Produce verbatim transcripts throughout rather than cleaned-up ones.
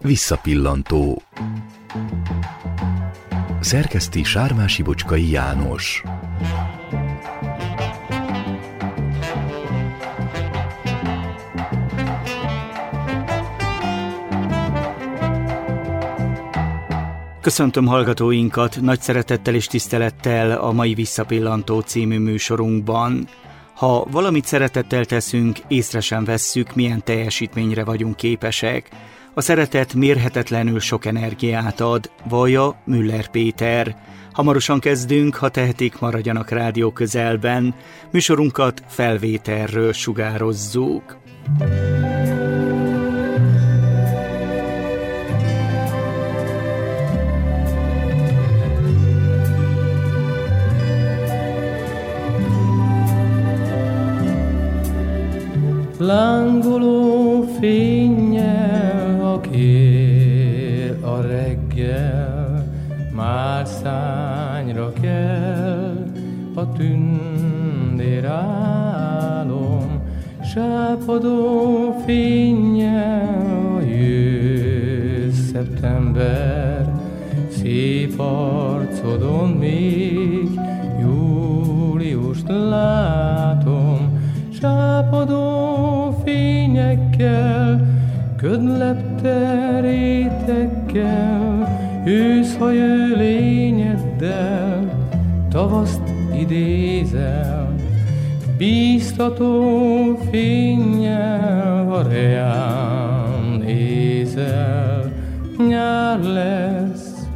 Visszapillantó. Szerkeszti Sármási Bocskai János. Köszöntöm hallgatóinkat nagy szeretettel és tisztelettel a mai Visszapillantó című műsorunkban. Ha valamit szeretettel teszünk, észre sem vesszük, milyen teljesítményre vagyunk képesek. A szeretet mérhetetlenül sok energiát ad, vallja Müller Péter. Hamarosan kezdünk, ha tehetik, maradjanak rádió közelben. Műsorunkat felvételről sugározzuk. Lángoló fénnyel, ha kér a reggel, már szányra kell a tündérálom. Sápadó fénnyel a jő szeptember, szép arcodon még júliust látom. Sápadó fényekkel, ködlepte rétekkel, őszhajő lényeddel, tavaszt idézel. Bíztató fénnyel, ha reán nézel, nyár lesz,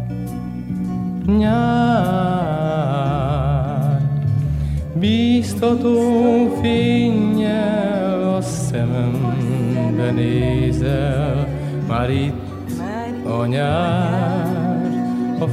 nyár. Bíztató fénnyel a szemembe nézel, már itt a nyár, a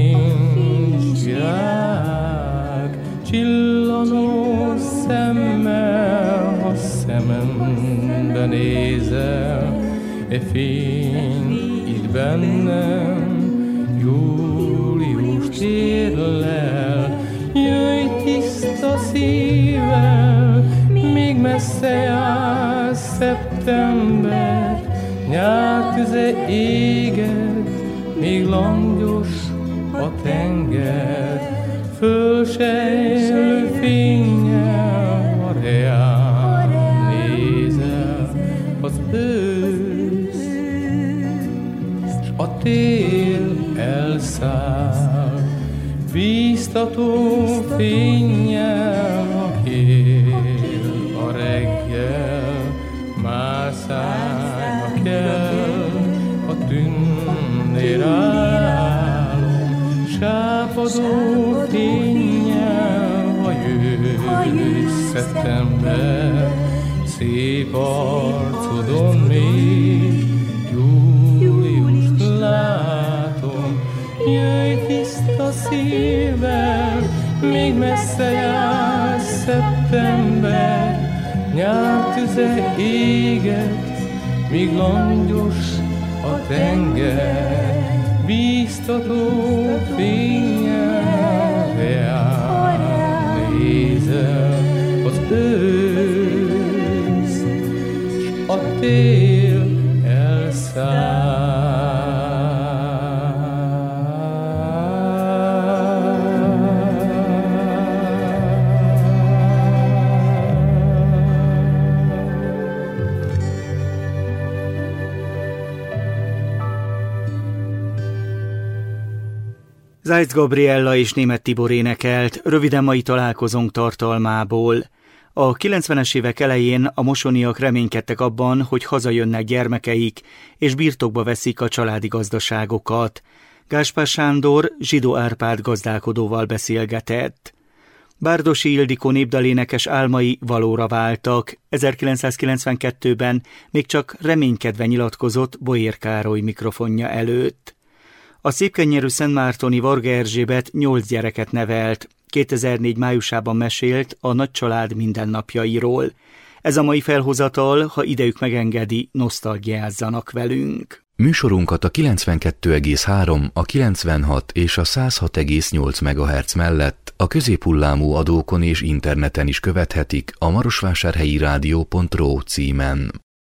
fényvirág, csillanó szemmel, ha szemembe nézel, e fény itt bennem, júliust érlel. Jöjj tiszta szívvel, még messze jár szeptember, nyár tüze éget, még langyos a tenger, fölsejlő fénnyel a reán nézel. Az ősz s a tél elszáll, bíztató fénnyel, ha kér a reggel, már szányra kell a tündérálom. Sápadó fénnyel, ha jő szeptember, szép arcodon még júliust látom. Jöjj tiszta szívvel, még messze jár szeptember, nyár tüze éget, míg langyos a tenger. Bíztató fénnyel reán nézel, az ősz s a tél elszáll. Zajc Gabriella és Németh Tibor énekelt röviden mai találkozónk tartalmából. A kilencvenes évek elején a mosoniak reménykedtek abban, hogy hazajönnek gyermekeik, és birtokba veszik a családi gazdaságokat. Gáspár Sándor Zsidó Árpád gazdálkodóval beszélgetett. Bárdossy Ildikó népdalénekes álmai valóra váltak. ezerkilencszázkilencvenkettőben még csak reménykedve nyilatkozott Boér Károly mikrofonja előtt. A szépkenyerű szentmártoni Varga Erzsébet nyolc gyereket nevelt, kétezer-négy májusában mesélt a nagycsalád mindennapjairól. Ez a mai felhozatal, ha idejük megengedi, nosztalgiázzanak velünk. Műsorunkat a kilencvenkettő egész három, a kilencvenhat és a száz hat egész nyolc megahertz mellett a középhullámú adókon és interneten is követhetik a marosvásárhelyi rádió pont ro címen.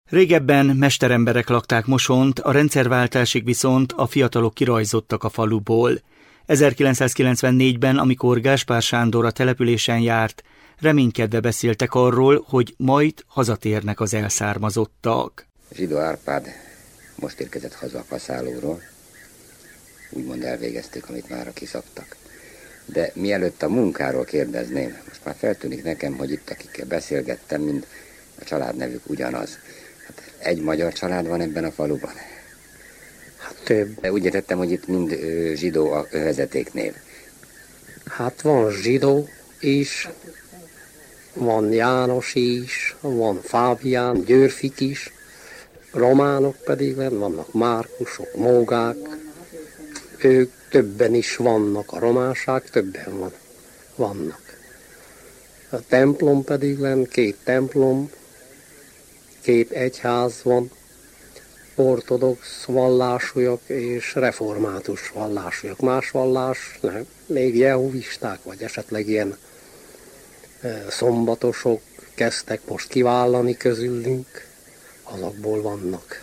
Régebben mesteremberek lakták Mosont, a rendszerváltásig viszont a fiatalok kirajzottak a faluból. ezerkilencszázkilencvennégyben, amikor Gáspár Sándor a településen járt, reménykedve beszéltek arról, hogy majd hazatérnek az elszármazottak. Zsidó Árpád most érkezett haza a kaszálóról, úgymond elvégezték, amit mára kiszabtak. De mielőtt a munkáról kérdezném, most már feltűnik nekem, hogy itt, akikkel beszélgettem, mind a családnevük ugyanaz. Hát egy magyar család van ebben a faluban. Hát több. De úgy értettem, hogy itt mind ö, zsidó a vezetéknév. Hát van zsidó is, van János is, van Fábián, Györfik is, románok pedig vannak Márkusok, Mógák, ők többen is vannak, a románság többen van, vannak. A templom pedig lenn, két templom, két egyház van, ortodox vallásúak és református vallásúak. Más vallás, nem, még jehovisták, vagy esetleg ilyen e, szombatosok kezdtek most kivállani közülünk, azokból vannak.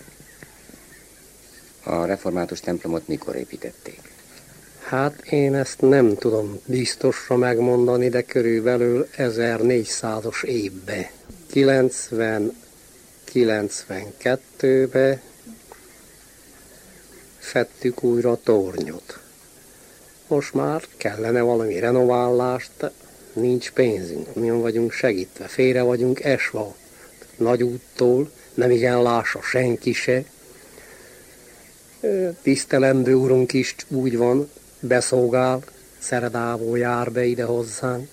A református templomot mikor építették? Hát én ezt nem tudom biztosra megmondani, de körülbelül ezernégyszázas évbe. kilencven-kilencvenkettőbe fettük újra a tornyot. Most már kellene valami renoválást, nincs pénzünk, mi vagyunk segítve, félre vagyunk esva nagy úttól, nem igen lássa senki se. Tisztelendő úrunk is úgy van, beszolgál, szeredából jár be ide hozzánk.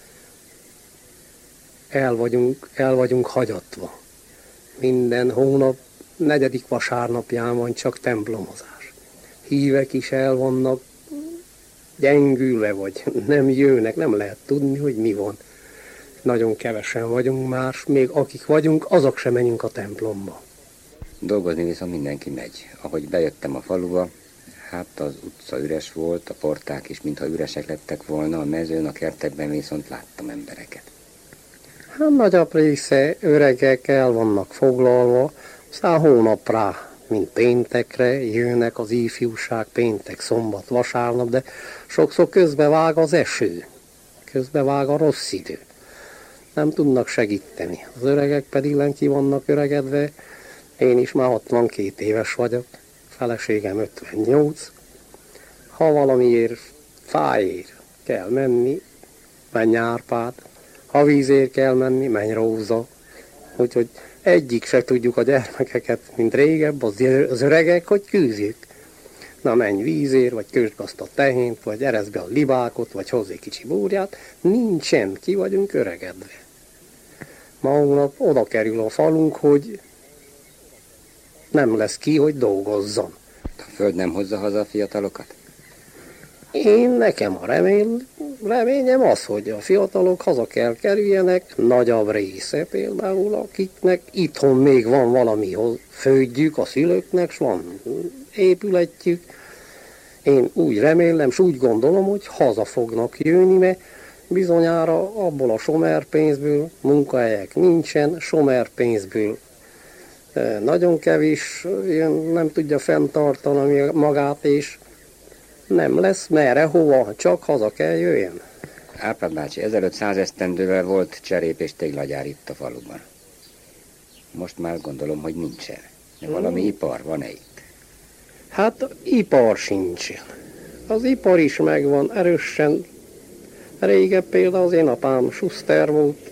El vagyunk, el vagyunk hagyatva. Minden hónap, negyedik vasárnapján van csak templomozás. Hívek is el vannak gyengülve, vagy nem jönnek, nem lehet tudni, hogy mi van. Nagyon kevesen vagyunk már, még akik vagyunk, azok sem menjünk a templomba. Dolgozni viszont mindenki megy. Ahogy bejöttem a faluba, hát az utca üres volt, a porták is mintha üresek lettek volna, a mezőn, a kertekben viszont láttam embereket. Hát nagyobb része öregek el vannak foglalva, aztán hónapra, mint péntekre jönnek az ifjúság, péntek, szombat, vasárnap, de sokszor közbevág az eső, közbevág a rossz idő. Nem tudnak segíteni. Az öregek pedig len ki vannak öregedve. Én is már hatvankét éves vagyok, feleségem ötvennyolc. Ha valamiért fájér kell menni, menj Árpád. Ha vízért kell menni, menj Róza. Úgyhogy egyik se tudjuk a gyermekeket, mint régebb, az öregek, hogy küzdjük. Na menj vízért, vagy kösd azt a tehént, vagy ereszd be a libákot, vagy hozzá kicsi búrját. Nincsen, ki vagyunk öregedve. Ma hónap oda kerül a falunk, hogy nem lesz ki, hogy dolgozzon. A föld nem hozza haza a fiatalokat? Én nekem a remény, reményem az, hogy a fiatalok haza kell kerüljenek, nagyobb része például, akiknek itthon még van valami földjük a szülőknek, s van épületjük. Én úgy remélem, s úgy gondolom, hogy haza fognak jönni, mert bizonyára abból a somer pénzből munkahelyek nincsen, somer pénzből nagyon kevés, nem tudja fenntartani magát, és nem lesz merre, hova, csak haza kell jöjjön. Árpád bácsi, ezelőtt száz esztendővel volt cserép és téglagyár itt a faluban. Most már gondolom, hogy nincsen. De valami hmm. ipar van-e itt? Hát ipar sincsen. Az ipar is megvan erősen. Régebb például az én apám Schuster volt.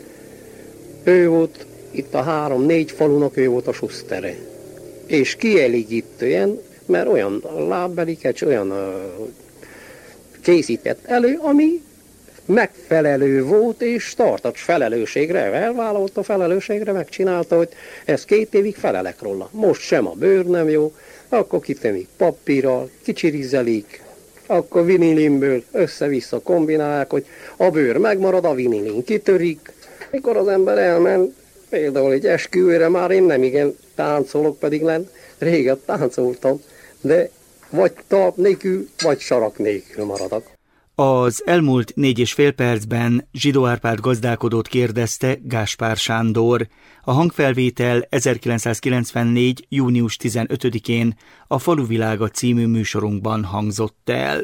Ő volt itt a három-négy falunak, ő volt a Schustere. És kielégítően, mert olyan lábbeliket, olyan uh, készített elő, ami megfelelő volt, és tartott felelősségre, elvállalta felelősségre, megcsinálta, hogy ez két évig felelek róla. Most sem a bőr nem jó, akkor kitömik papírral, kicsirizelik, akkor vinilimből össze-vissza kombinálják, hogy a bőr megmarad, a vinilin kitörik. Mikor az ember elment, például egy esküvőre, már én nem igen táncolok, pedig len, régen táncoltam, de vagy talp nélkül, vagy sarak nélkül maradok. Az elmúlt négy és fél percben Zsidó Árpád gazdálkodót kérdezte Gáspár Sándor. A hangfelvétel ezerkilencszázkilencvennégy. június tizenötödikén a Faluvilága című műsorunkban hangzott el.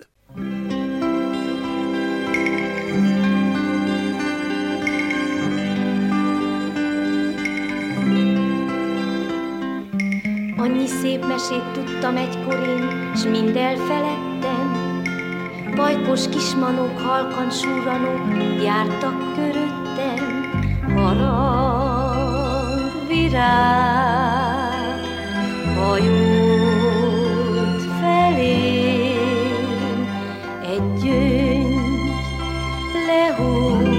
Annyi szép mesét tudtam egykor én, s mind elfeledtem. Bajkos kismanók, halkan súranók jártak köröttem. Harang, virág, hajót felém, egy gyöngy lehúz,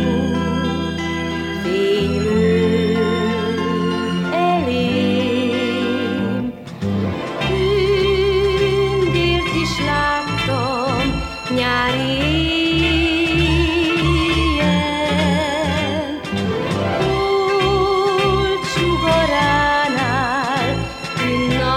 fénylő elém. Tündért is láttam nyári éjjel, holt sugaránál tűnn a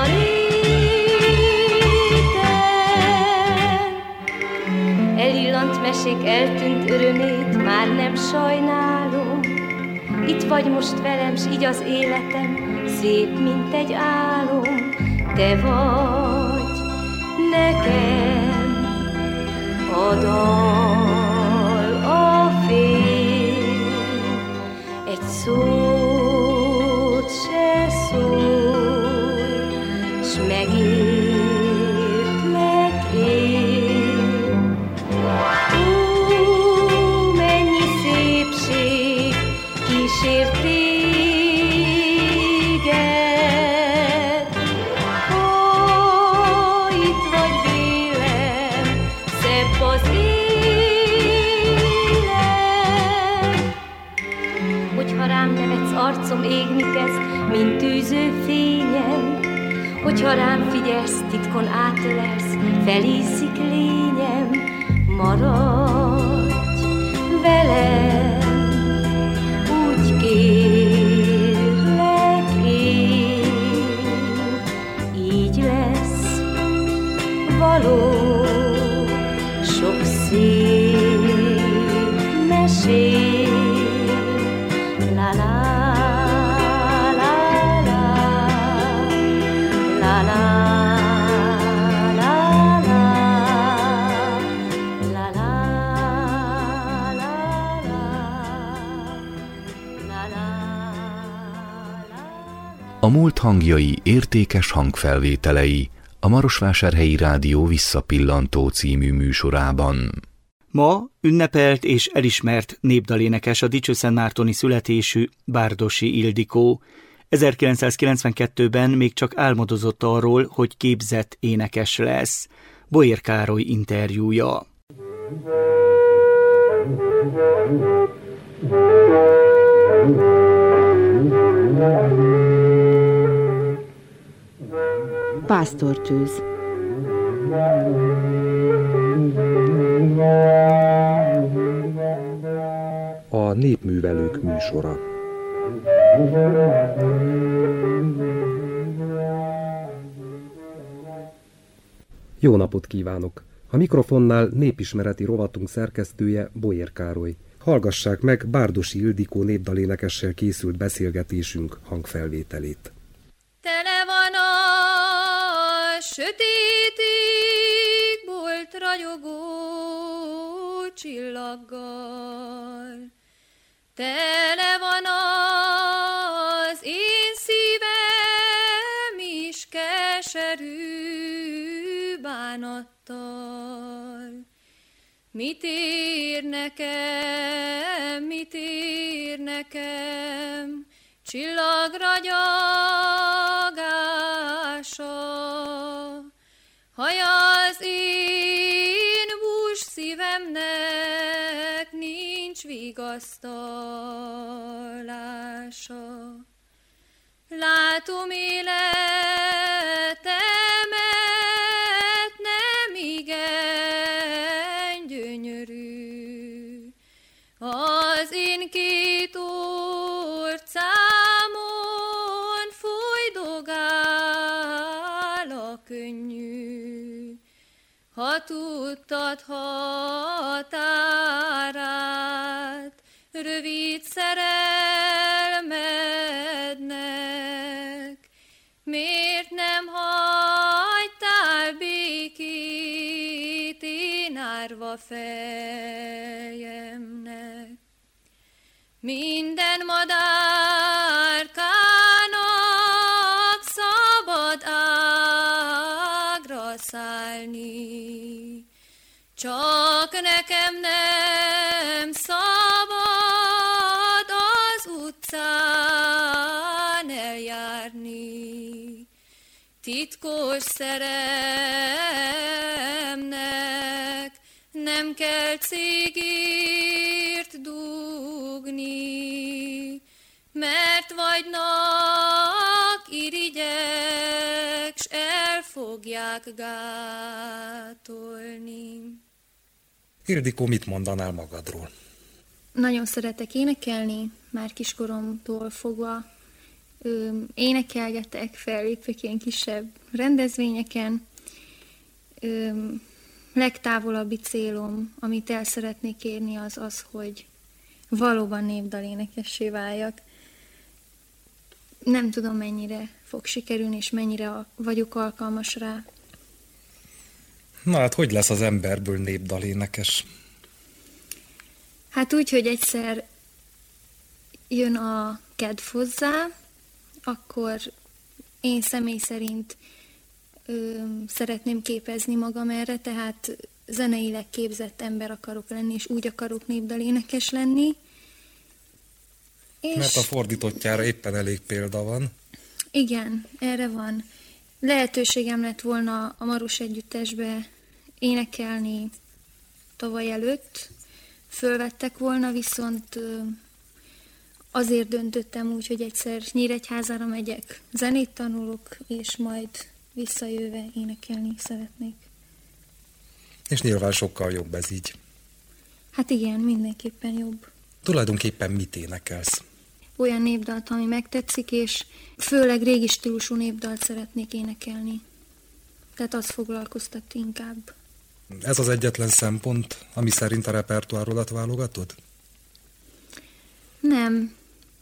réten. Elillant mesék eltűnt örömét, már nem sajnálom. Itt vagy most velem, s így az életem szép, mint egy álom. Te vagy nekem a dal, a fény, egy szót se szól, s megértlek én. Ó, mennyi szépség kísért téged, ha itt vagy vélem, szebb az élet. Hogyha rám nevetsz, arcom égni kezd, mint tűző fényen. Hogyha rám figyelsz, titkon átölelsz, felízik lényem. Maradj velem, úgy kérlek én, így lesz való sok szép mesé. La la la la, la la la la, la la la la, la. A múlt hangjai értékes hangfelvételei a Marosvásárhelyi Rádió Visszapillantó című műsorában. Ma ünnepelt és elismert népdalénekes a dicsőszentmártoni születésű Bárdossy Ildikó. ezerkilencszázkilencvenkettőben még csak álmodozott arról, hogy képzett énekes lesz. Bolyér Károly interjúja. Pásztortűz. A népművelők műsora. Jó napot kívánok! A mikrofonnál népismereti rovatunk szerkesztője Bolyér Károly. Hallgassák meg Bárdossy Ildikó népdalénekessel készült beszélgetésünk hangfelvételét. Tele van a sötétig bolt ragyogó csillaggal. Tele van az én szívem is keserű bánattal. Mit ér nekem, mit ér nekem csillagragyagása, haj az én bús szívemnek nincs vigasztalása. Látom életemet nem igen gyönyörű, az én két orcámon folydogál a könnyű. Ha tudtad, ha nekem nem szabad az utcán eljárni, titkos szeremnek nem kell cégért dugni, mert vagynak irigyek, s el fogják gátolni. Ildikó, mit mondanál magadról? Nagyon szeretek énekelni, már kiskoromtól fogva. Ö, énekelgetek, fellépek ilyen kisebb rendezvényeken. Ö, legtávolabbi célom, amit el szeretnék érni, az az, hogy valóban népdalénekessé váljak. Nem tudom, mennyire fog sikerülni, és mennyire vagyok alkalmas rá. Na hát, hogy lesz az emberből népdalénekes? Hát úgy, hogy egyszer jön a kedv hozzá, akkor én személy szerint ö, szeretném képezni magam erre, tehát zeneileg képzett ember akarok lenni, és úgy akarok népdalénekes lenni. És mert a fordítottjára éppen elég példa van. Igen, erre van. Lehetőségem lett volna a Marus együttesbe énekelni tavaly előtt, fölvettek volna, viszont azért döntöttem úgy, hogy egyszer Nyíregyházára megyek, zenét tanulok, és majd visszajöve énekelni szeretnék. És nyilván sokkal jobb ez így. Hát igen, mindenképpen jobb. Tulajdonképpen mit énekelsz? Olyan népdalt, ami megtetszik, és főleg régi stílusú népdalt szeretnék énekelni. Tehát az foglalkoztat inkább. Ez az egyetlen szempont, ami szerint a repertoárodat válogatod? Nem.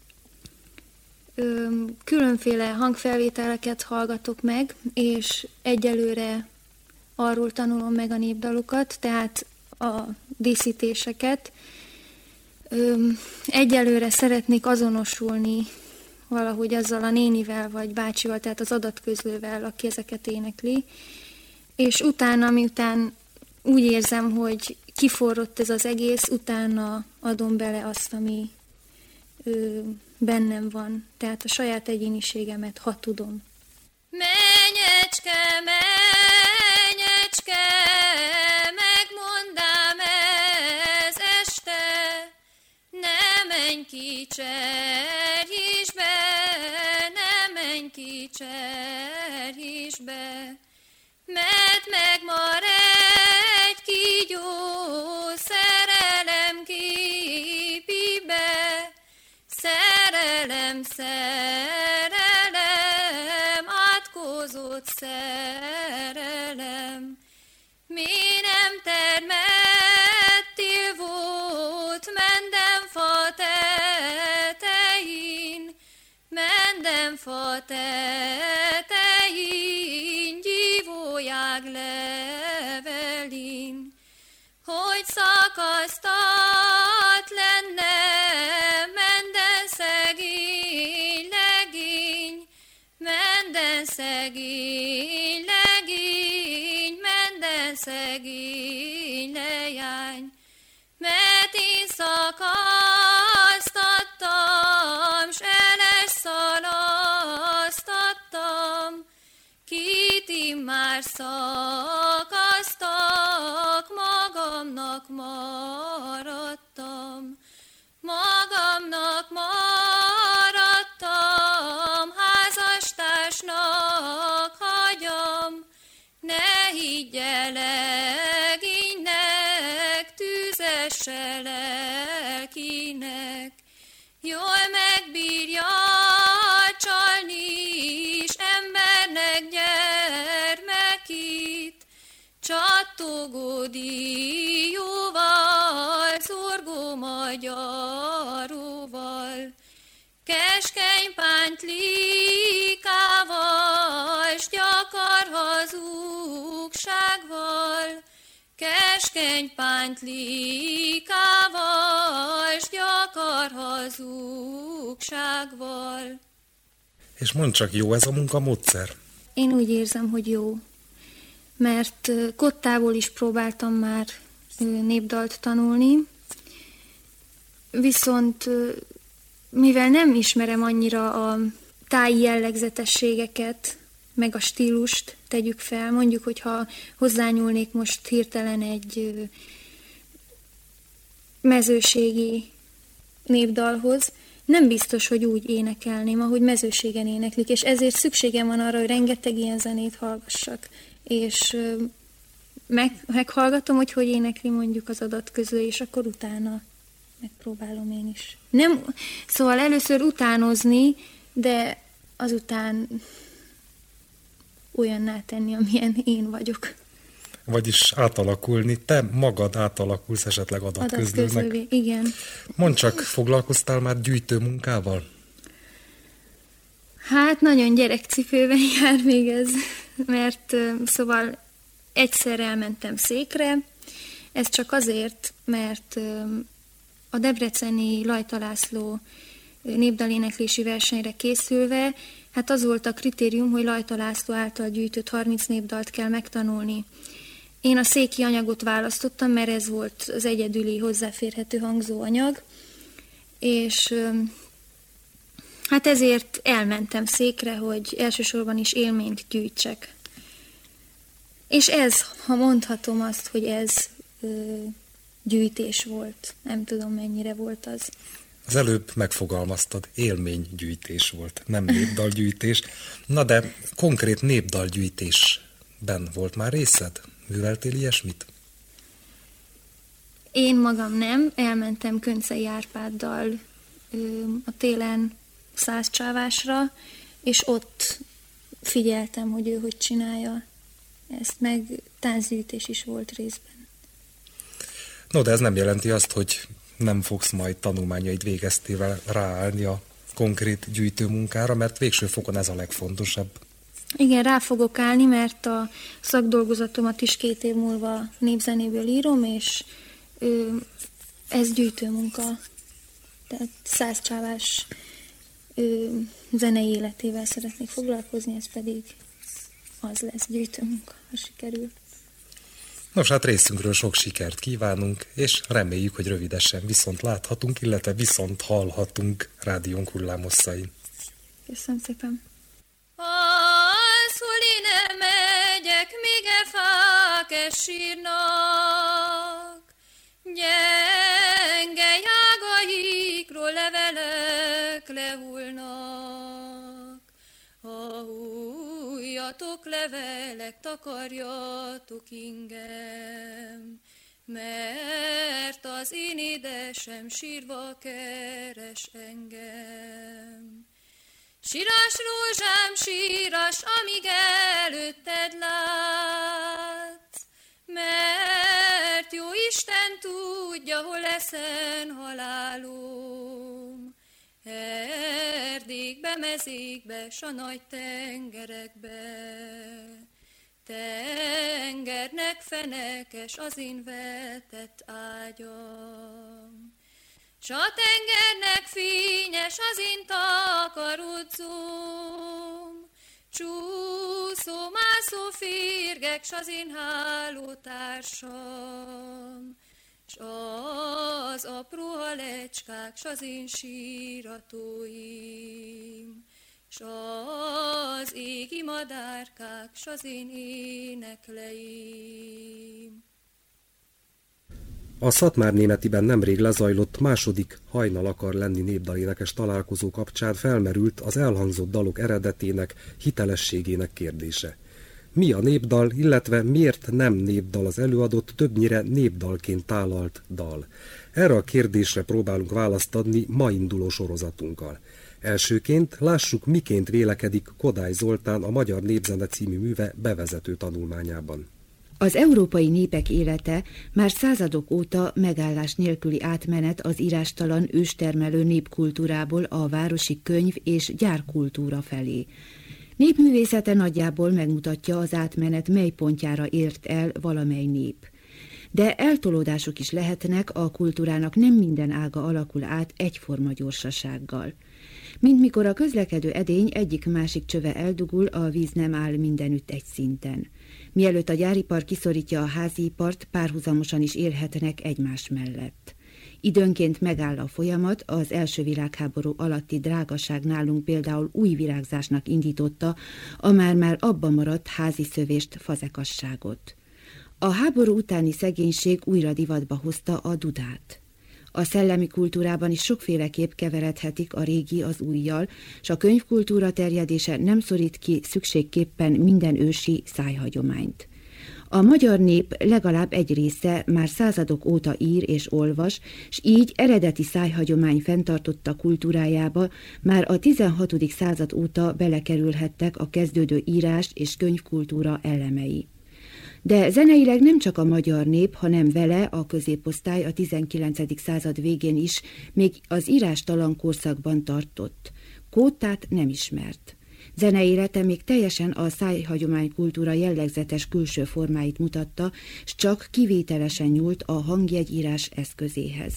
Ö, különféle hangfelvételeket hallgatok meg, és egyelőre arról tanulom meg a népdalokat, tehát a díszítéseket. Ö, egyelőre szeretnék azonosulni valahogy azzal a nénivel vagy bácsival, tehát az adatközlővel, aki ezeket énekli, és utána, miután úgy érzem, hogy kiforrott ez az egész, utána adom bele azt, ami ö, bennem van, tehát a saját egyéniségemet, ha tudom. Menyecske, menyecske, megmondám ez este, ne menj ki cserhísbe, ne menj ki cserhísbe, mert megmar egy kígyó szerelem képibe, szerelem, szerelem, átkozott szerelem. Mi nem termettél volt mindenfa tetején, mindenfa tetején, gyívójág levelin, hogy szakasztat lenne minden szegény legény, minden szegény legény, minden szegény lejány, mert én szakasztattam, s eles szalasztattam, kit immár szakasztak, magamnak maradtam, magamnak maradtam, házastársnak hagyam, ne higgye legénynek, tüzesse lelkinek, jól megbírja csalni is embernek gyermekét, csattogó dióval, szorgó magyaróval, keskeny pántlikával, s gyakar hazugságval, keskeny pántlikával, s gyakar hazugságval. És mondd csak, jó ez a munkamódszer? Én úgy érzem, hogy jó, mert kottából is próbáltam már népdalt tanulni. Viszont mivel nem ismerem annyira a táji jellegzetességeket, meg a stílust, tegyük fel, mondjuk, hogyha hozzányúlnék most hirtelen egy mezőségi népdalhoz, nem biztos, hogy úgy énekelném, ahogy mezőségen éneklik, és ezért szükségem van arra, hogy rengeteg ilyen zenét hallgassak, és meg, meghallgatom, hogy hogy énekli mondjuk az adatközlő, és akkor utána megpróbálom én is. Nem, szóval először utánozni, de azután olyanná tenni, amilyen én vagyok. Vagyis átalakulni, te magad átalakulsz esetleg adatközlőnek. Adatközlővé, igen. Mondd csak, foglalkoztál már gyűjtő munkával? Hát nagyon gyerekcipőben jár még ez, mert szóval egyszer elmentem székre, ez csak azért, mert a debreceni Lajta László népdaléneklési versenyre készülve, hát az volt a kritérium, hogy Lajta László által gyűjtött harminc népdalt kell megtanulni. Én a széki anyagot választottam, mert ez volt az egyedüli hozzáférhető hangzóanyag, és hát ezért elmentem székre, hogy elsősorban is élményt gyűjtsek. És ez, ha mondhatom azt, hogy ez ö, gyűjtés volt, nem tudom mennyire volt az. Az előbb megfogalmaztad, élménygyűjtés volt, nem népdalgyűjtés. Na de konkrét népdalgyűjtésben volt már részed? Műveltél ilyesmit? Én magam nem, elmentem Köncei Árpáddal ö, a télen Százcsávásra, és ott figyeltem, hogy ő hogy csinálja ezt, meg táncgyűjtés is volt részben. No, de ez nem jelenti azt, hogy nem fogsz majd tanulmányaid végeztével ráállni a konkrét gyűjtőmunkára, mert végső fokon ez a legfontosabb. Igen, rá fogok állni, mert a szakdolgozatomat is két év múlva népzenéből írom, és ö, ez gyűjtőmunka. Tehát Százcsávás ö, zenei életével szeretnék foglalkozni, ez pedig az lesz, gyűjtőmunka, ha sikerül. Nos, hát részünkről sok sikert kívánunk, és reméljük, hogy rövidesen viszont láthatunk, illetve viszont hallhatunk rádiónk hullámosszain. Köszönöm szépen. Az, hogy én elmegyek, még e fák e sírnak, gyenge jágaikról levelek lehullnak. Ha hújjatok levelek, takarjatok ingem, mert az én édesem sírva keres engem. Sírás, rózsám, sírás, amíg előtted látsz, mert jó Isten tudja, hol leszen halálom. Erdékbe, mezékbe, s a nagy tengerekbe, tengernek fenekes az én vetett ágyam. S a tengernek fényes az én takarodzóm, csúszó, mászó férgek, s az én hálótársam, s az apró halecskák, s az én síratóim, s az égi madárkák, s az én énekleim. A Szatmárnémetiben nemrég lezajlott második Hajnal akar lenni népdalénekes találkozó kapcsán felmerült az elhangzott dalok eredetének, hitelességének kérdése. Mi a népdal, illetve miért nem népdal az előadott, többnyire népdalként tálalt dal? Erre a kérdésre próbálunk választ adni ma induló sorozatunkkal. Elsőként lássuk, miként vélekedik Kodály Zoltán a Magyar Népzene című műve bevezető tanulmányában. Az európai népek élete már századok óta megállás nélküli átmenet az írástalan őstermelő népkultúrából a városi könyv- és gyárkultúra felé. Népművészete nagyjából megmutatja az átmenet, mely pontjára ért el valamely nép. De eltolódások is lehetnek, a kultúrának nem minden ága alakul át egyforma gyorsasággal. Mint mikor a közlekedő edény egyik-másik csöve eldugul, a víz nem áll mindenütt egy szinten. Mielőtt a gyáripar kiszorítja a háziipart, párhuzamosan is élhetnek egymás mellett. Időnként megáll a folyamat, az első világháború alatti drágaság nálunk például új virágzásnak indította a már-már abba maradt házi szövést, fazekasságot. A háború utáni szegénység újra divatba hozta a dudát. A szellemi kultúrában is sokféleképp keveredhetik a régi az újjal, s a könyvkultúra terjedése nem szorít ki szükségképpen minden ősi szájhagyományt. A magyar nép legalább egy része már századok óta ír és olvas, s így eredeti szájhagyomány fenntartotta kultúrájába már a tizenhatodik század óta belekerülhettek a kezdődő írás és könyvkultúra elemei. De zeneileg nem csak a magyar nép, hanem vele a középosztály a tizenkilencedik század végén is még az írástalan korszakban tartott. Kótát nem ismert. Zeneélete még teljesen a szájhagyománykultúra jellegzetes külső formáit mutatta, s csak kivételesen nyúlt a hangjegyírás eszközéhez.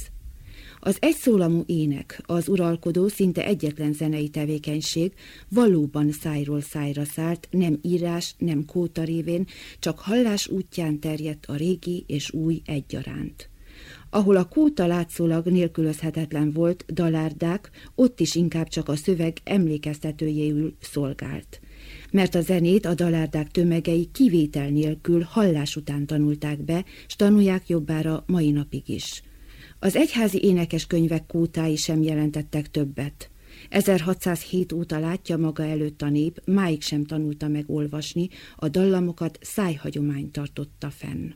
Az egyszólamú ének, az uralkodó, szinte egyetlen zenei tevékenység valóban szájról szájra szállt, nem írás, nem kóta révén, csak hallás útján terjedt a régi és új egyaránt. Ahol a kóta látszólag nélkülözhetetlen volt, dalárdák, ott is inkább csak a szöveg emlékeztetőjéül szolgált. Mert a zenét a dalárdák tömegei kivétel nélkül hallás után tanulták be, s tanulják jobbára mai napig is. Az egyházi énekeskönyvek kótái sem jelentettek többet. ezerhatszázhét óta látja maga előtt a nép, máig sem tanulta meg olvasni, a dallamokat szájhagyomány tartotta fenn.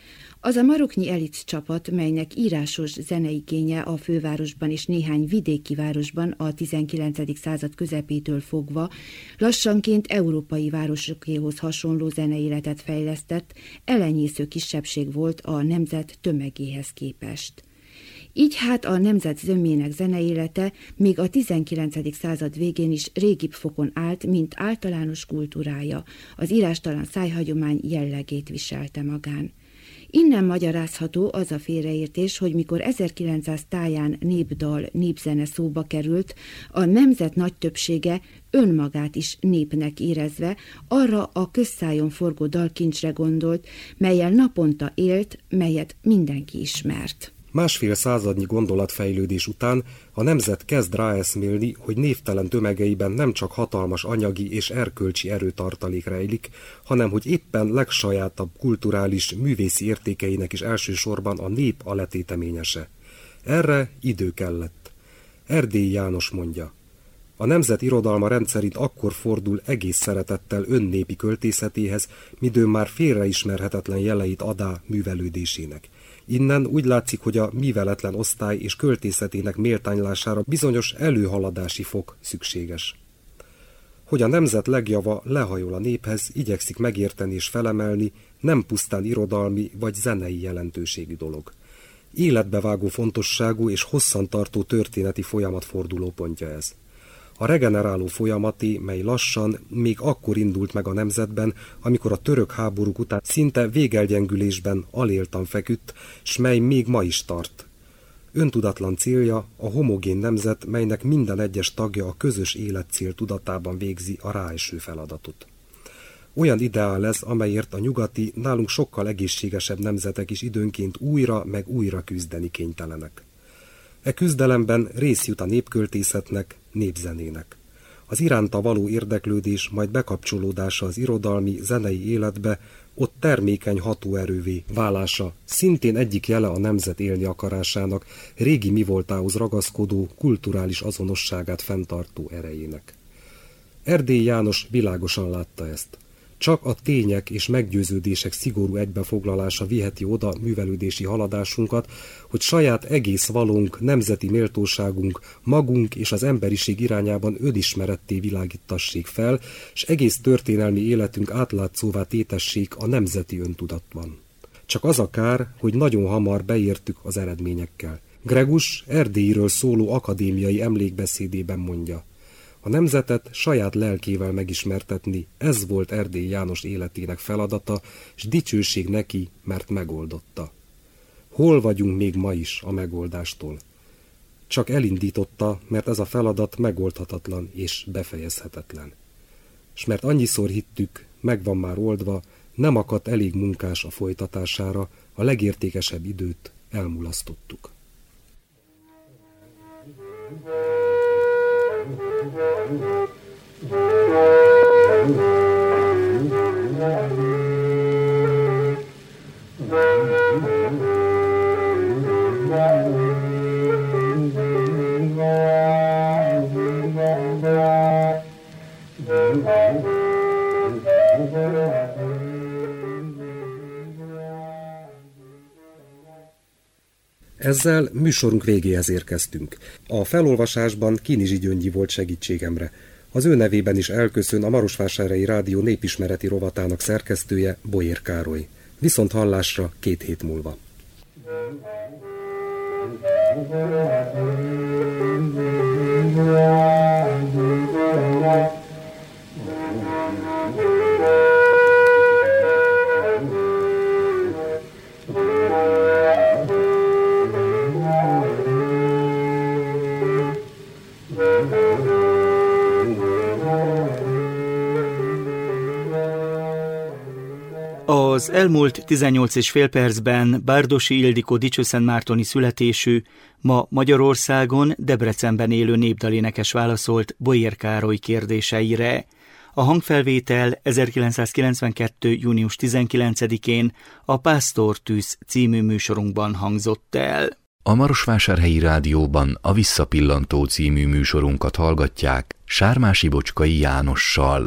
Az a maroknyi elit csapat, melynek írásos zeneigénye a fővárosban és néhány vidéki városban a tizenkilencedik század közepétől fogva lassanként európai városokéhoz hasonló zeneéletet fejlesztett, elenyésző kisebbség volt a nemzet tömegéhez képest. Így hát a nemzet zömének zeneélete még a tizenkilencedik század végén is régibb fokon állt, mint általános kultúrája, az írástalan szájhagyomány jellegét viselte magán. Innen magyarázható az a félreértés, hogy mikor ezerkilencszáz táján népdal, népzene szóba került, a nemzet nagy többsége önmagát is népnek érezve arra a közszájon forgó dalkincsre gondolt, mellyel naponta élt, melyet mindenki ismert. Másfél századnyi gondolatfejlődés után a nemzet kezd ráeszmélni, hogy névtelen tömegeiben nem csak hatalmas anyagi és erkölcsi erőtartalék rejlik, hanem hogy éppen legsajátabb kulturális, művészi értékeinek is elsősorban a nép a letéteményese. Erre idő kellett. Erdélyi János mondja: a nemzet irodalma rendszerint akkor fordul egész szeretettel önnépi költészetéhez, midőn már félreismerhetetlen jeleit adá művelődésének. Innen úgy látszik, hogy a míveletlen osztály és költészetének méltánylására bizonyos előhaladási fok szükséges. Hogy a nemzet legjava lehajol a néphez, igyekszik megérteni és felemelni, nem pusztán irodalmi vagy zenei jelentőségű dolog. Életbevágó fontosságú és hosszantartó történeti folyamat fordulópontja ez. A regeneráló folyamati, mely lassan még akkor indult meg a nemzetben, amikor a török háborúk után szinte végelgyengülésben aléltan feküdt, s mely még ma is tart. Öntudatlan célja a homogén nemzet, melynek minden egyes tagja a közös életcél tudatában végzi a ráeső feladatot. Olyan ideál ez, amelyért a nyugati, nálunk sokkal egészségesebb nemzetek is időnként újra meg újra küzdeni kénytelenek. E küzdelemben rész jut a népköltészetnek, népzenének. Az iránta való érdeklődés, majd bekapcsolódása az irodalmi, zenei életbe, ott termékeny hatóerővé válása, szintén egyik jele a nemzet élni akarásának, régi mivoltához ragaszkodó, kulturális azonosságát fenntartó erejének. Erdélyi János világosan látta ezt. Csak a tények és meggyőződések szigorú egybefoglalása viheti oda művelődési haladásunkat, hogy saját egész valónk, nemzeti méltóságunk, magunk és az emberiség irányában önismeretté világítassék fel, s egész történelmi életünk átlátszóvá tétessék a nemzeti öntudatban. Csak az a kár, hogy nagyon hamar beértük az eredményekkel. Gregus Erdélyről szóló akadémiai emlékbeszédében mondja: a nemzetet saját lelkével megismertetni, ez volt Erdélyi János életének feladata, s dicsőség neki, mert megoldotta. Hol vagyunk még ma is a megoldástól? Csak elindította, mert ez a feladat megoldhatatlan és befejezhetetlen. S mert annyiszor hittük, meg van már oldva, Nem akadt elég munkás a folytatására, a legértékesebb időt elmulasztottuk. Ezzel műsorunk végéhez érkeztünk. A felolvasásban Kinizsi Gyöngyi volt segítségemre. Az ő nevében is elköszön a Marosvásárhelyi Rádió népismereti rovatának szerkesztője, Bolyér Károly. Viszont hallásra két hét múlva. Az elmúlt tizennyolc és fél percben Bárdossy Ildikó dicsőszentmártoni születésű, ma Magyarországon, Debrecenben élő népdalénekes válaszolt Bolyér Károly kérdéseire. A hangfelvétel ezerkilencszázkilencvenkettő. június tizenkilencedikén a Pásztortűz című műsorunkban hangzott el. A Marosvásárhelyi Rádióban a Visszapillantó című műsorunkat hallgatják Sármási Bocskai Jánossal.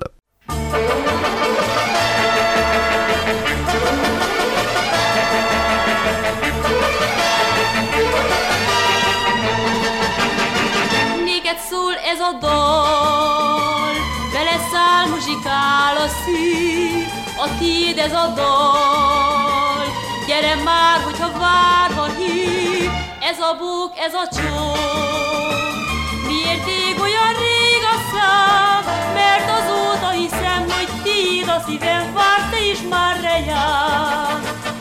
Szól ez a dal, beleszáll, muzsikál a szív, a tiéd ez a dal, gyere már, hogyha várva hív, ez a bók, ez a csók, miért ég olyan rég a szám, mert azóta hiszem, hogy tiéd a szívem, vár, te is már rejár.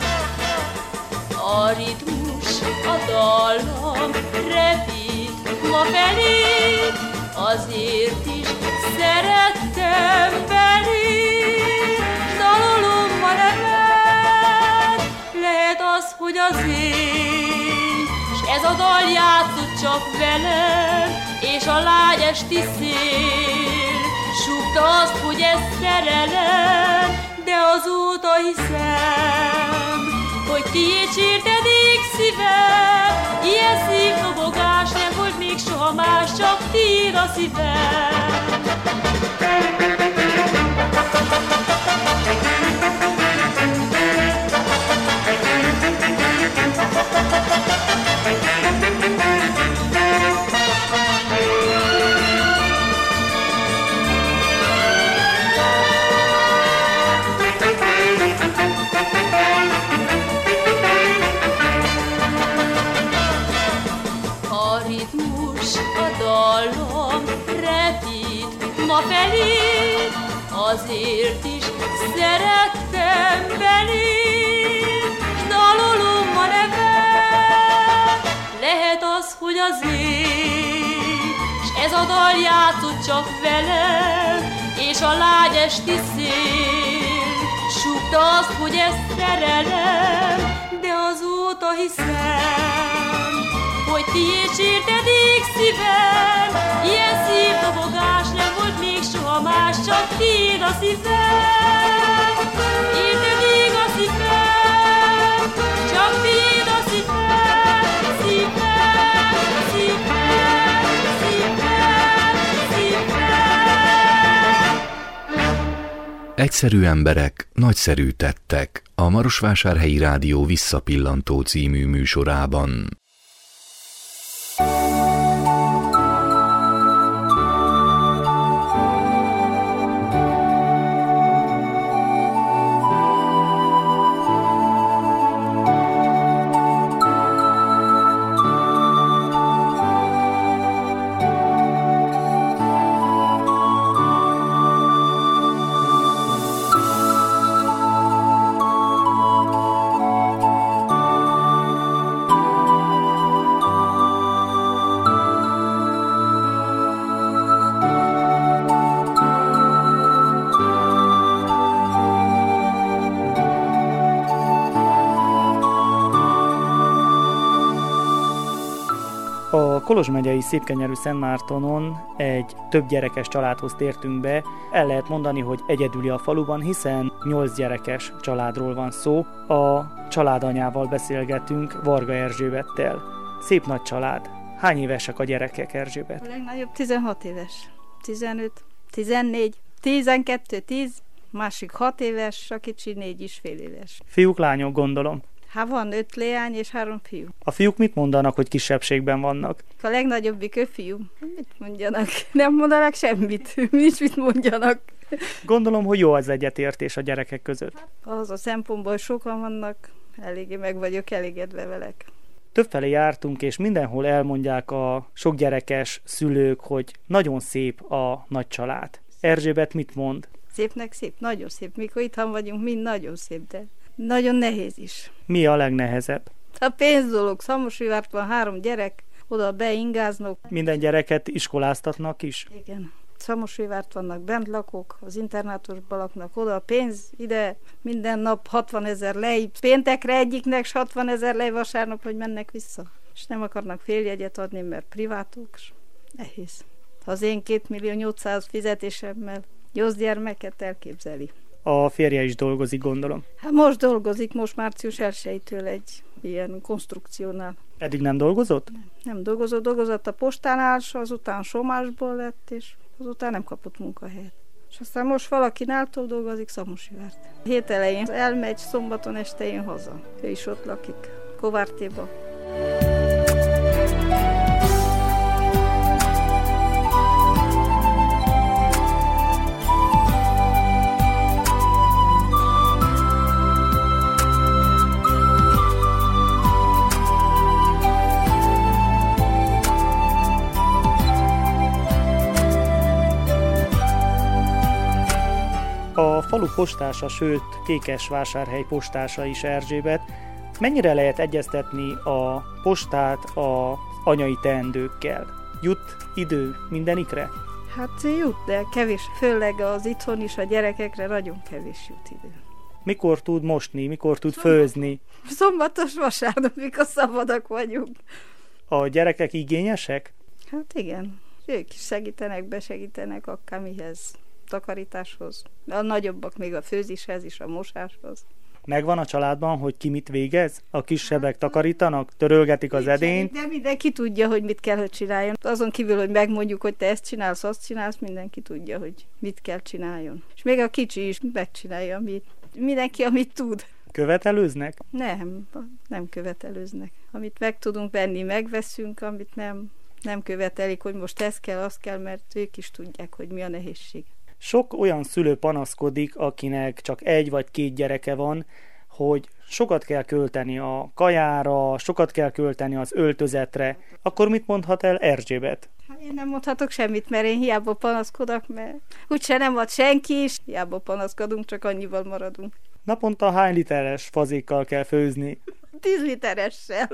A ritmus, a dallam repít ma felét, azért is szerettem belét, dalolom ma neved, lehet az, hogy az én, s ez a dal játszott csak velem, és a lágy esti szél, súgta azt, hogy ez szerelem, de azóta hiszem, hogy tiéd sérted ég szívem, ilyen szívdobogás nem volt még soha más, csak tiéd a szívem. Ma felé, azért is szerettem belét, dalolom ma neved, lehet az, hogy az én, s ez a dal játszott csak velem, és a lágy esti szél, súgta azt, hogy ez szerelem, de azóta hiszem, hogy tiéd sérted ég szívem, ilyen szívdobogás nem volt még soha más, csak tiéd a szívem. Érted ég a szívem, csak tiéd a szívem, szívem, szívem, szívem, szívem. Egyszerű emberek, nagyszerű tettek a Marosvásárhelyi Rádió Visszapillantó című műsorában. Kolozs megyei Szépkenyerű Szentmártonon egy több gyerekes családhoz tértünk be. El lehet mondani, hogy egyedüli a faluban, hiszen nyolc gyerekes családról van szó. A családanyával beszélgetünk, Varga Erzsébettel. Szép nagy család. Hány évesek a gyerekek, Erzsébet? A legnagyobb tizenhat éves. tizenöt, tizennégy, tizenkettő, tíz, másik hat éves, a kicsi négy és fél éves. Fiúk, lányok, gondolom. Hát van öt leány és három fiú. A fiúk mit mondanak, hogy kisebbségben vannak? A legnagyobbik ő fiú. Mit mondjanak? Nem mondanak semmit. Nincs mit mondjanak. Gondolom, hogy jó az egyetértés a gyerekek között. Az a szempontból sokan vannak, eléggé meg vagyok elégedve velek. Többfelé jártunk, és mindenhol elmondják a sok gyerekes szülők, hogy nagyon szép a nagy család. Erzsébet mit mond? Szépnek szép, nagyon szép. Mikor itthon vagyunk, mind nagyon szép, de nagyon nehéz is. Mi a legnehezebb? A pénz dolog. Szamosújvárt van három gyerek, oda beingáznak. Minden gyereket iskoláztatnak is? Igen. Szamosújvárt vannak, bent lakók, az internátusban laknak, oda a pénz, ide minden nap hatvanezer lej, péntekre egyiknek, s hatvanezer lej vasárnap, hogy mennek vissza. És nem akarnak féljegyet adni, mert privátok, nehéz. Az én két millió nyolcszáz fizetésemmel nyolc gyermeket elképzeli. A férje is dolgozik, gondolom. Hát most dolgozik, most március elsejétől egy ilyen konstrukciónál. Eddig nem dolgozott? Nem, nem dolgozott, dolgozott a postánál, és azután somásból lett, és azután nem kapott munkahelyet. És aztán most valaki náltól dolgozik Szamosújvárt. Hét elején elmegy, szombaton este jön haza. Ő is ott lakik, Kovártéba. A falu postása, sőt Kékesvásárhely postása is, Erzsébet. Mennyire lehet egyeztetni a postát az anyai teendőkkel? Jut idő mindenikre? Hát jut, de kevés. Főleg az itthon is a gyerekekre nagyon kevés jut idő. Mikor tud mosni, mikor tud Szombat. főzni? Szombatos vasárnap, mikor szabadak vagyunk. A gyerekek igényesek? Hát igen. Ők is segítenek, besegítenek akármihez. Takarításhoz. A nagyobbak még a főzéshez is, a mosáshoz. Megvan a családban, hogy ki mit végez? A kisebbek takarítanak, törölgetik az edényt? De mindenki tudja, hogy mit kell, hogy csináljon. Azon kívül, hogy megmondjuk, hogy te ezt csinálsz, azt csinálsz, mindenki tudja, hogy mit kell csináljon. És még a kicsi is megcsinálja, amit. Mindenki, amit tud. Követelőznek? Nem, nem követelőznek. Amit meg tudunk venni, megveszünk, amit nem, nem követelik, hogy most ez kell, az kell, mert ők is tudják, hogy mi a nehézség. Sok olyan szülő panaszkodik, akinek csak egy vagy két gyereke van, hogy sokat kell költeni a kajára, sokat kell költeni az öltözetre. Akkor mit mondhat el Erzsébet? Hát én nem mondhatok semmit, mert én hiába panaszkodok, mert úgyse nem ad senki is. Hiába panaszkodunk, csak annyival maradunk. Naponta hány literes fazékkal kell főzni? tíz literessel.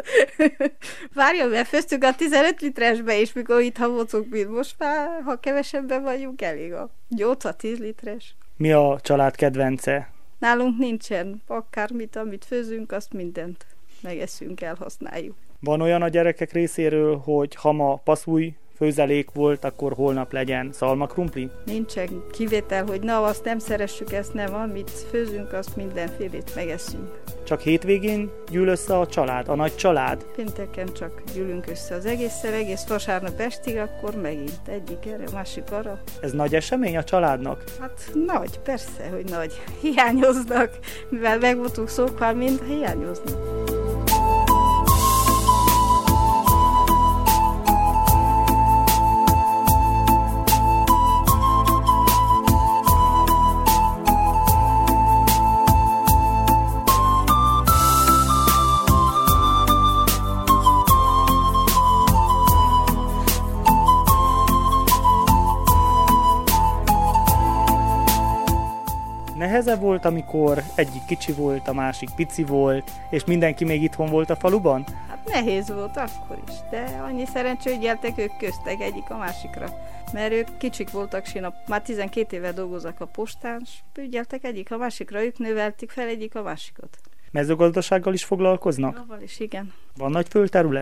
Várjon, mert főztük a tizenöt literesbe is, mikor itt havocunk, mint most már, ha kevesebben vagyunk, elég a nyolc-tíz literes. Mi a család kedvence? Nálunk nincsen. Akármit, amit főzünk, azt mindent megeszünk, elhasználjuk. Van olyan a gyerekek részéről, hogy ha ma passzúj főzelék volt, akkor holnap legyen szalmakrumpli? Nincsen kivétel, hogy na, azt nem szeressük, ezt nem, amit főzünk, azt mindenfélét megeszünk. Csak hétvégén gyűl össze a család, a nagy család? Pénteken csak gyűlünk össze az egészszer, egész vasárnap estig, akkor megint egyik erre, másik arra. Ez nagy esemény a családnak? Hát nagy, persze, hogy nagy. Hiányoznak, mivel meg voltunk szokva, mind hiányoznak. Nehezebb volt, amikor egyik kicsi volt, a másik pici volt, és mindenki még itthon volt a faluban? Hát nehéz volt akkor is, de annyi szerencsé, hogy gyertek, ők köztek egyik a másikra. Mert ők kicsik voltak, sinap, már tizenkét éve dolgoznak a postán, és ügyeltek egyik a másikra, ők növelték fel egyik a másikat. Mezőgazdasággal is foglalkoznak? Avval is, igen. Van nagy földterület?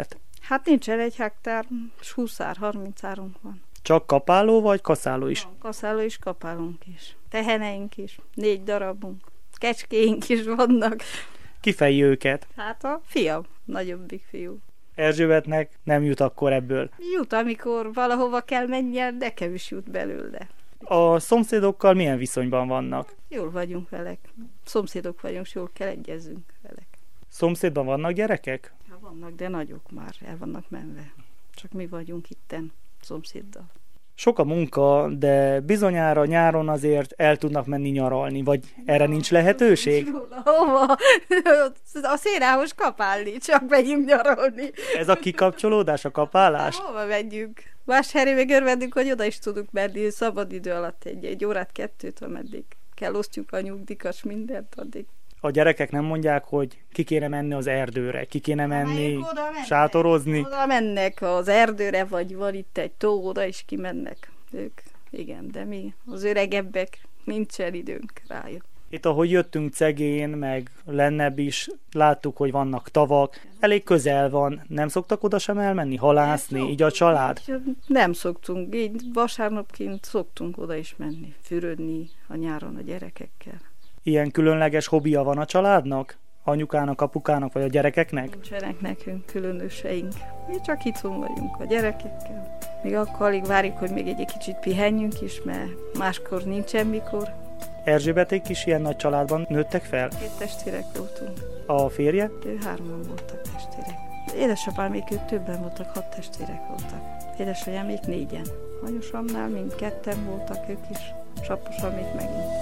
Hát nincsen egy hektár, húsz ár, harminc árunk van. Csak kapáló vagy kaszáló is? Van, kaszáló is, kapálunk is. Teheneink is, négy darabunk. Kecskéink is vannak. Kifejli őket? Hát a fiam, nagyobbik fiú. Erzsébetnek nem jut akkor ebből? Jut, amikor valahova kell menjen, nekem is jut belőle. A szomszédokkal milyen viszonyban vannak? Jól vagyunk velek. Szomszédok vagyunk, és jól kell egyezünk velek. Szomszédban vannak gyerekek? Ja, vannak, de nagyok már, el vannak menve. Csak mi vagyunk itten szomszéddal. Sok a munka, de bizonyára nyáron azért el tudnak menni nyaralni, vagy erre nincs lehetőség? Hova? A szénához kapálni, csak megyünk nyaralni. Ez a kikapcsolódás, a kapálás? Hova megyünk? Vásárhelyre örvendünk, hogy oda is tudunk menni szabad idő alatt egy, egy órát, kettőt, ameddig kell osztjuk a nyugdíjas mindent addig. A gyerekek nem mondják, hogy ki kéne menni az erdőre, ki kéne menni sátorozni? Oda mennek az erdőre, vagy van itt egy tó, oda is kimennek ők. Igen, de mi az öregebbek nincsen időnk rájuk. Itt, ahogy jöttünk Cegén, meg lennebb is, láttuk, hogy vannak tavak. Elég közel van. Nem szoktak oda sem elmenni, halászni, így a család? Nem szoktunk. Így vasárnapként szoktunk oda is menni, fürödni a nyáron a gyerekekkel. Ilyen különleges hobbija van a családnak? Anyukának, apukának vagy a gyerekeknek? Nincsenek nekünk különöseink. Mi csak itthon vagyunk a gyerekekkel. Még akkor alig várjuk, hogy még egy kicsit pihenjünk is, mert máskor nincsen mikor. Erzsébeték is ilyen nagy családban nőttek fel? Két testvérek voltunk. A férje? Ő hárman voltak testvérek. Édesapám még ők többen voltak, hat testvérek voltak. Édesanyám még négyen. Anyusamnál mind ketten voltak ők is, és apusam még megint.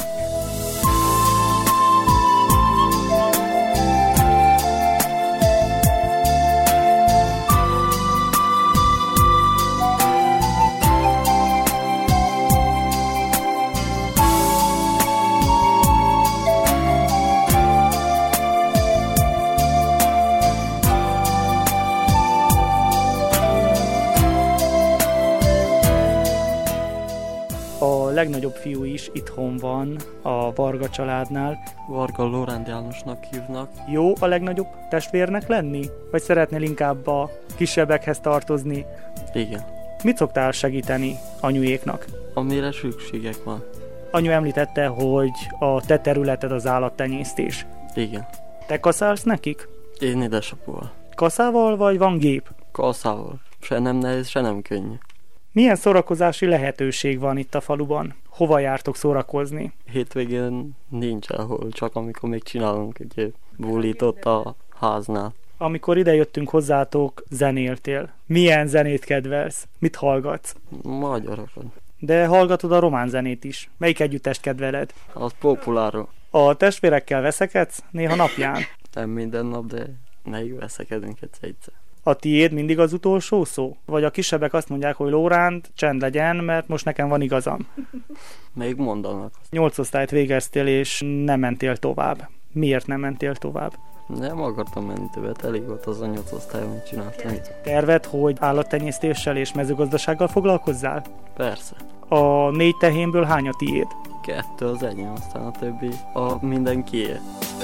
A legnagyobb fiú is itthon van a Varga családnál. Varga Lóránd Jánosnak hívnak. Jó a legnagyobb testvérnek lenni? Vagy szeretnél inkább a kisebbekhez tartozni? Igen. Mit szoktál segíteni anyujéknak? Amire szükségek van. Anyu említette, hogy a te területed az állattenyésztés. Igen. Te kaszálsz nekik? Én édesapóval. Kaszával vagy van gép? Kaszával. Se nem nehéz, se nem könnyű. Milyen szórakozási lehetőség van itt a faluban? Hova jártok szórakozni? Hétvégén nincs ahol, csak amikor még csinálunk egy bulit ott a háznál. Amikor idejöttünk hozzátok, zenéltél. Milyen zenét kedvelsz? Mit hallgatsz? Magyarokat. De hallgatod a román zenét is. Melyik együttest kedveled? Az populáró. A testvérekkel veszekedsz? Néha napján? Nem minden nap, de még veszekedünk egyszer. A tiéd mindig az utolsó szó? Vagy a kisebbek azt mondják, hogy Lóránd, csend legyen, mert most nekem van igazam? Még mondanak. Nyolc osztályt végeztél, és nem mentél tovább. Miért nem mentél tovább? Nem akartam menni többet, elég volt az a nyolc osztály, amit csináltam. Terved, hogy állattenyésztéssel és mezőgazdasággal foglalkozzál? Persze. A négy tehénből hány a tiéd? Kettő az enyém, aztán a többi a mindenkié.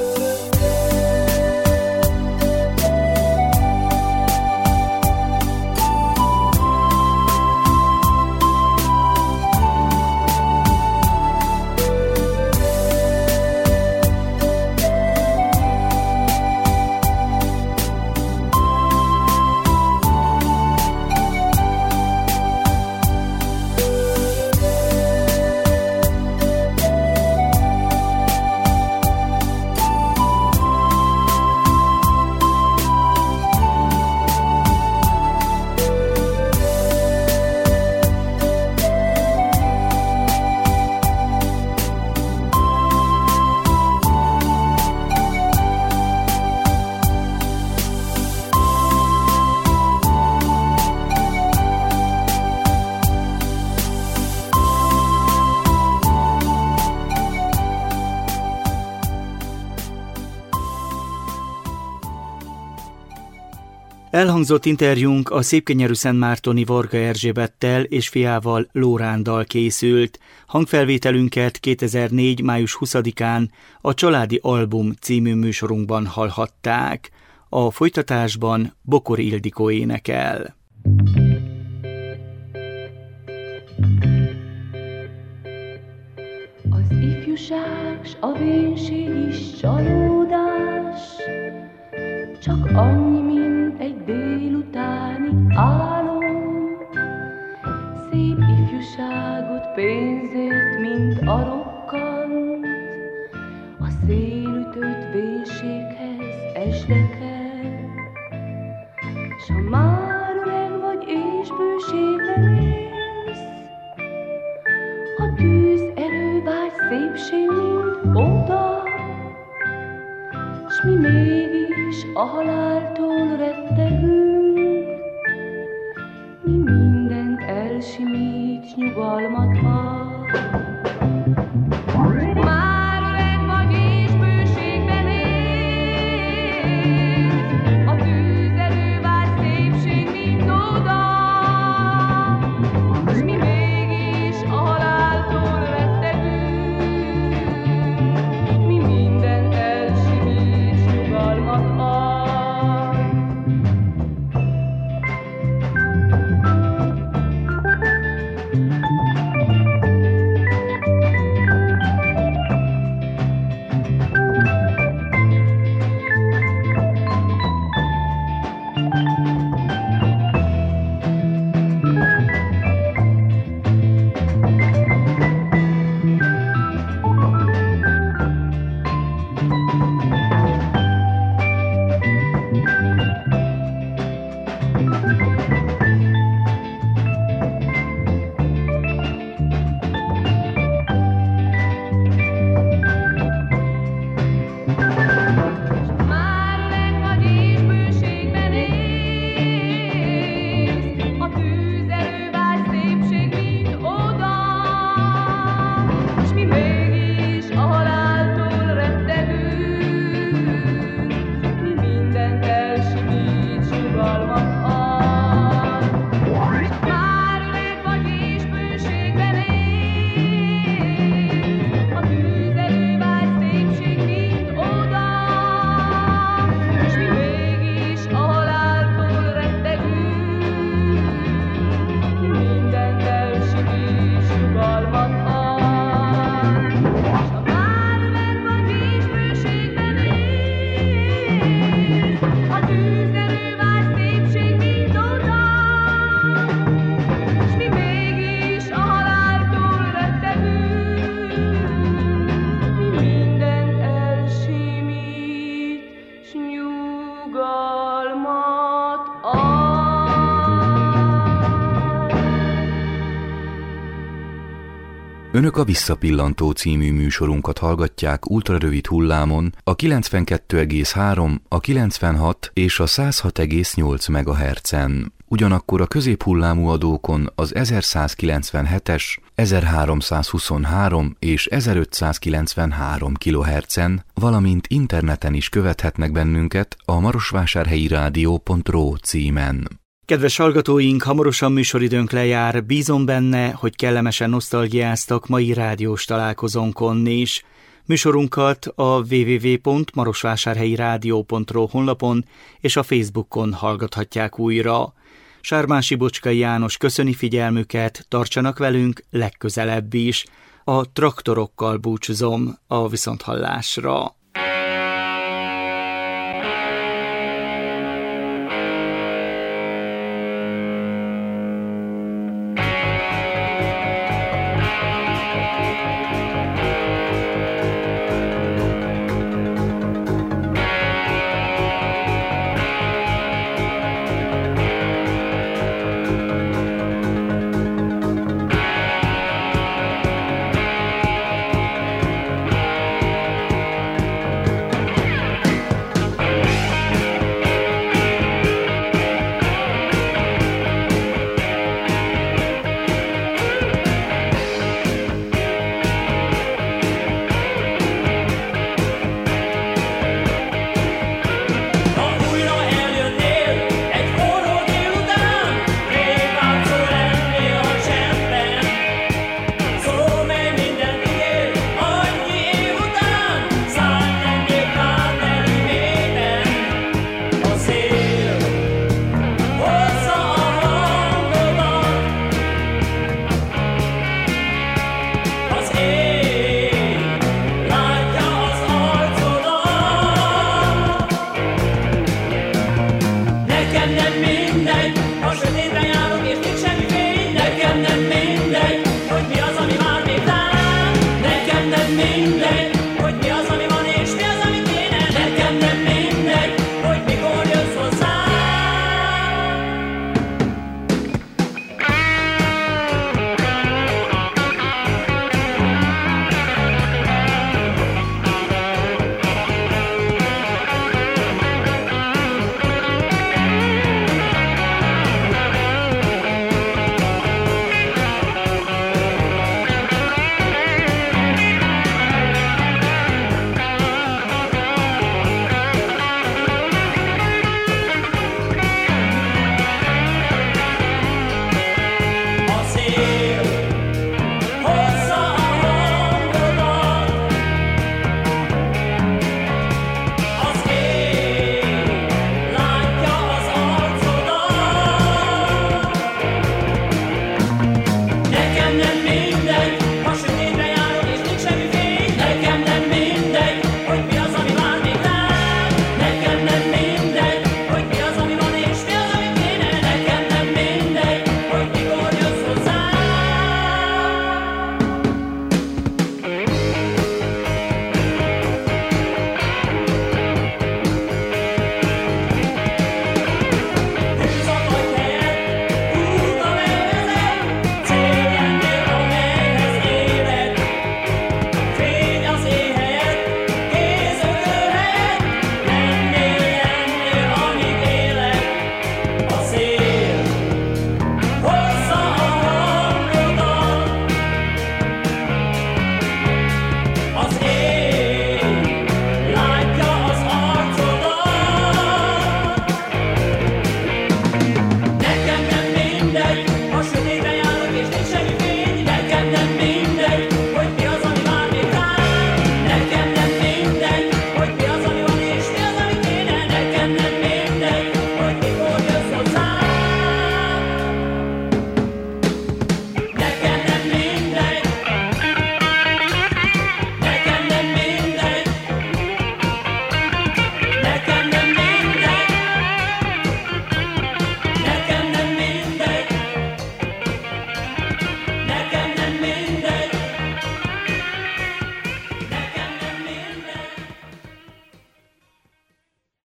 Elhangzott interjúnk a szépkenyerű szentmártoni Varga Erzsébettel és fiával Lóránddal készült. Hangfelvételünket kétezer-négy. május huszadikán a Családi Album című műsorunkban hallhatták. A folytatásban Bokor Ildikó énekel. Az ifjúság s a vénség is csalódás, csak annyi, mint egy délutáni álom. Szép ifjúságot pénzért, mint a rokkant, a szélütött vénséghez esdeked. S ha már öreg vagy és bőségben élsz, a tűz erővágy szépség mind oda, s mi mégis a haláltól rettegünk, mi mindent elsimít, s nyugalmat ad. Már öreg vagy és bőségben élsz, a tűz erővágy szépség mind oda, s mi mégis a haláltól rettegünk, mi mindent elsimít, s nyugalmat ad. Önök a Visszapillantó című műsorunkat hallgatják ultrarövid hullámon a kilencvenkettő egész három, a kilencvenhat és a száz hat egész nyolc megahertzen. Ugyanakkor a középhullámú adókon az ezerszázkilencvenhetes, ezerháromszázhuszonhárom és ezerötszázkilencvenhárom kilohertzen, valamint interneten is követhetnek bennünket a marosvásárhelyi rádió pont ro címen. Kedves hallgatóink, hamarosan műsoridőnk lejár, bízom benne, hogy kellemesen nosztalgiáztak mai rádiós találkozónkon is. Műsorunkat a double-u double-u double-u pont marosvásárhelyi rádió pont ro honlapon és a Facebookon hallgathatják újra. Sármási Bocskai János köszöni figyelmüket, tartsanak velünk legközelebb is. A traktorokkal búcsúzom a viszonthallásra.